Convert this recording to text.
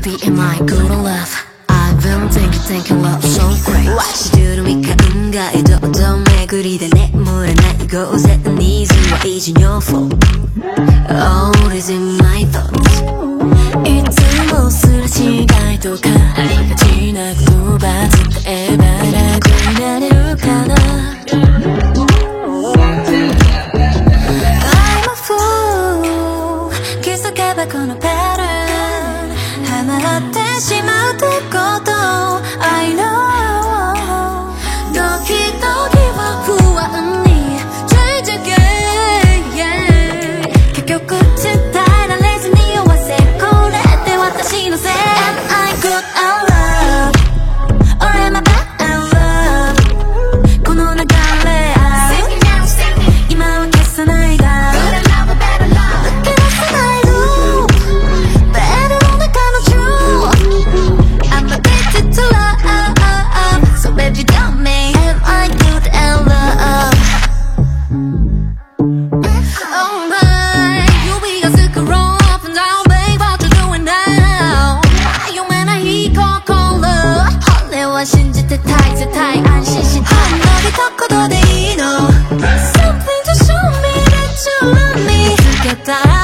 be in my good love I've been thinking love so great 와시 주름이가 은가에도 어떤 매구리다 내 물에 나 이곳에 니즈 What is your fault? All is in my thoughts いつもすれ違いとかありがちな言葉伝えば楽になれるかなI'm a fool 気づけばこのパターンはまってしまうってこと I know ドキドキは不安についてけ結局伝えられずに弱せこれって私のせい Am I good at love? Or am I bad at love? この流れ今は消さないが抜け出せないの Better on the count of truth I'm addicted to love So baby tell me Am I good at love? Oh my You be a sick up and down Babe what you doing now 夢ない心俺は信じてたい絶対安心して離れたことでいいの Something to show me that you love me 見つけた